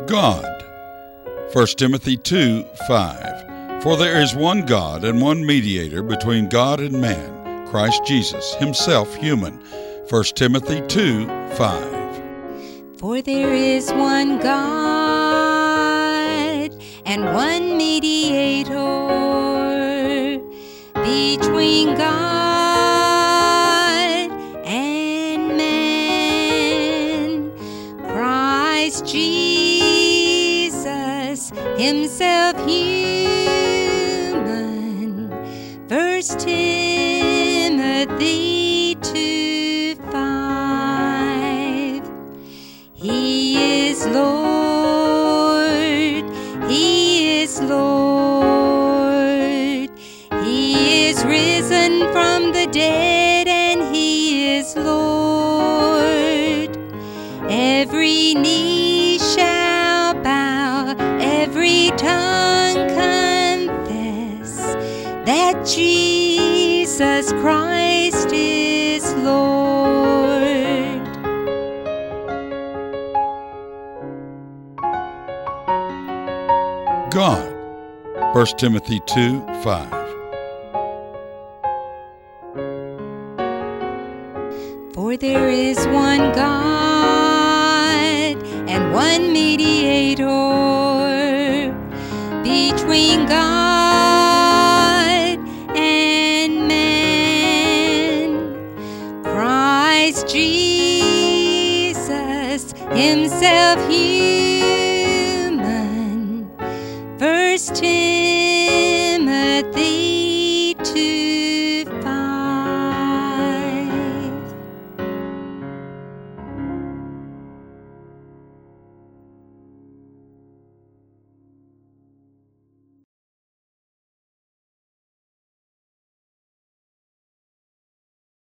God. 1 Timothy 2:5. For there is one God and one mediator between God and man, Christ Jesus, himself human. 1 Timothy 2:5. For there is one God and one mediator between God and man, Christ Jesus, himself human. 1 Timothy 2:5. He is Lord, He is Lord. He is risen from the dead and He is Lord. Every knee shall bow, every tongue confess that Jesus Christ is Lord. God. 1 Timothy 2:5. For there is one God and one mediator between God and man, Christ Jesus, himself human. 1 Timothy